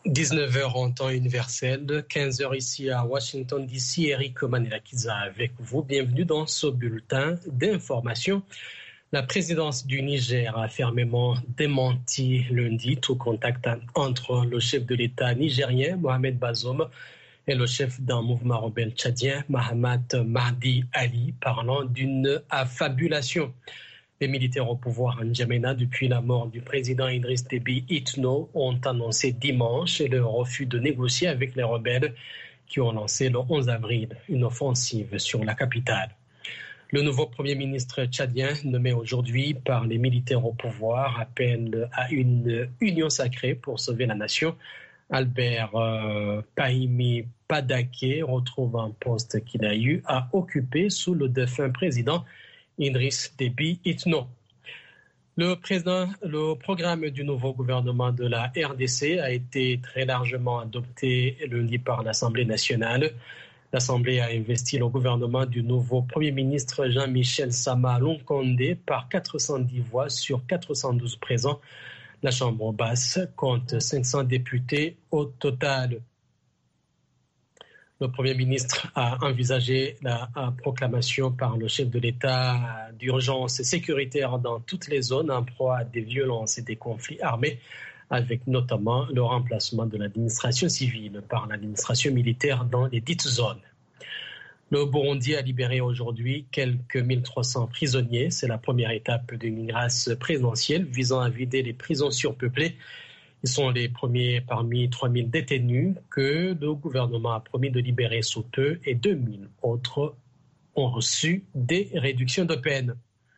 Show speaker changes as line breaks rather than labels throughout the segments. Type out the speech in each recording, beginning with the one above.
19h en temps universel, 15h ici à Washington DC. Eric Manelakiza avec vous. Bienvenue dans ce bulletin d'information. La présidence du Niger a fermement démenti lundi tout contact entre le chef de l'État nigérien, Mohamed Bazoum, et le chef d'un mouvement rebelle tchadien, Mahamat Mahdi Ali, parlant d'une affabulation. Les militaires au pouvoir en N'Djamena, depuis la mort du président Idriss Déby Itno, ont annoncé dimanche le refus de négocier avec les rebelles qui ont lancé le 11 avril une offensive sur la capitale. Le nouveau premier ministre tchadien, nommé aujourd'hui par les militaires au pouvoir, appelle à une union sacrée pour sauver la nation. Albert Pahimi Padaké retrouve un poste qu'il a eu à occuper sous le défunt président Idriss Déby Itno. Le programme du nouveau gouvernement de la RDC a été très largement adopté lundi par l'Assemblée nationale. L'Assemblée a investi le gouvernement du nouveau Premier ministre Jean-Michel Sama Lonkonde par 410 voix sur 412 présents. La Chambre basse compte 500 députés au total. Le Premier ministre a envisagé la proclamation par le chef de l'État d'urgence sécuritaire dans toutes les zones en proie à des violences et des conflits armés, avec notamment le remplacement de l'administration civile par l'administration militaire dans les dites zones. Le Burundi a libéré aujourd'hui quelques 1300 prisonniers. C'est la première étape d'une grâce présidentielle visant à vider les prisons surpeuplées. Ils sont les premiers parmi 3000 détenus que le gouvernement a promis de libérer sous peu et 2000 autres ont reçu des réductions de peine.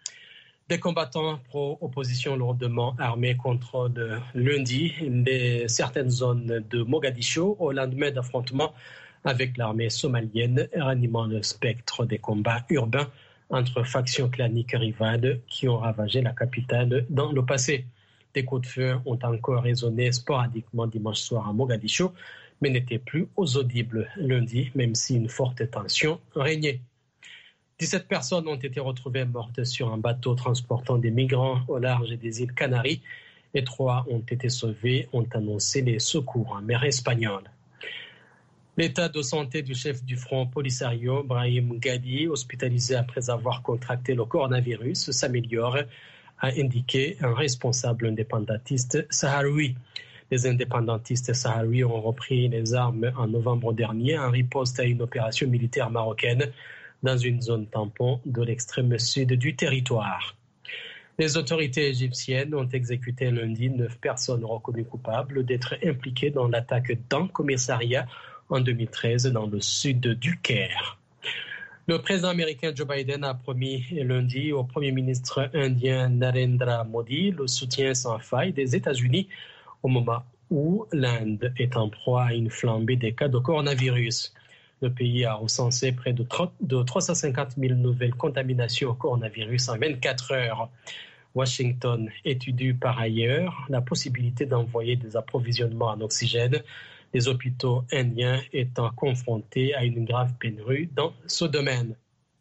Des combattants pro-opposition lourdement armés contrôlent lundi certaines zones de Mogadiscio au lendemain d'affrontements avec l'armée somalienne, ranimant le spectre des combats urbains entre factions claniques rivales qui ont ravagé la capitale dans le passé. Des coups de feu ont encore résonné sporadiquement dimanche soir à Mogadiscio, mais n'étaient plus audibles lundi, même si une forte tension régnait. 17 personnes ont été retrouvées mortes sur un bateau transportant des migrants au large des îles Canaries et 3 ont été sauvés, ont annoncé les secours en mer espagnole. L'état de santé du chef du Front Polisario, Brahim Ghali, hospitalisé après avoir contracté le coronavirus, s'améliore, a indiqué un responsable indépendantiste sahraoui. Les indépendantistes sahraouis ont repris les armes en novembre dernier en riposte à une opération militaire marocaine dans une zone tampon de l'extrême sud du territoire. Les autorités égyptiennes ont exécuté lundi 9 personnes reconnues coupables d'être impliquées dans l'attaque d'un commissariat en 2013 dans le sud du Caire. Le président américain Joe Biden a promis lundi au Premier ministre indien Narendra Modi le soutien sans faille des États-Unis au moment où l'Inde est en proie à une flambée des cas de coronavirus. Le pays a recensé près de 350 000 nouvelles contaminations au coronavirus en 24 heures. Washington étudie par ailleurs la possibilité d'envoyer des approvisionnements en oxygène, les hôpitaux indiens étant confrontés à une grave pénurie dans ce domaine.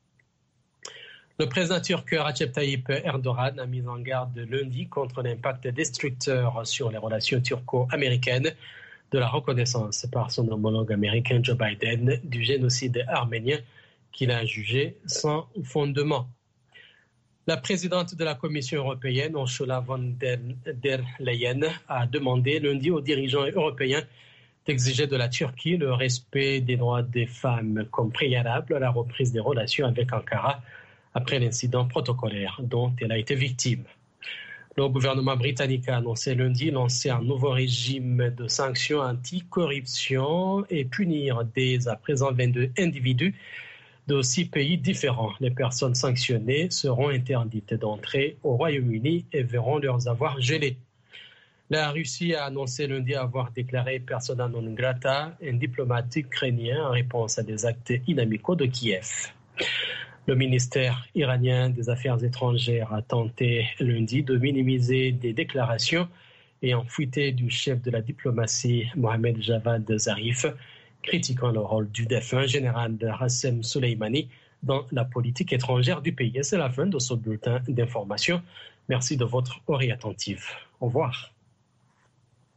Le président turc Recep Tayyip Erdogan a mis en garde lundi contre l'impact destructeur sur les relations turco-américaines de la reconnaissance par son homologue américain Joe Biden du génocide arménien qu'il a jugé sans fondement. La présidente de la Commission européenne, Ursula von der Leyen, a demandé lundi aux dirigeants européens d'exiger de la Turquie le respect des droits des femmes comme préalable à la reprise des relations avec Ankara après l'incident protocolaire dont elle a été victime. Le gouvernement britannique a annoncé lundi lancer un nouveau régime de sanctions anti-corruption et punir dès à présent 22 individus de 6 pays différents. Les personnes sanctionnées seront interdites d'entrer au Royaume-Uni et verront leurs avoirs gelés. La Russie a annoncé lundi avoir déclaré persona non grata un diplomate ukrainien en réponse à des actes inamicaux de Kiev. Le ministère iranien des Affaires étrangères a tenté lundi de minimiser des déclarations ayant fuité du chef de la diplomatie Mohamed Javad Zarif, critiquant le rôle du défunt général Rassem Soleimani dans la politique étrangère du pays. Et c'est la fin de ce bulletin d'information. Merci de votre oreille attentive. Au revoir.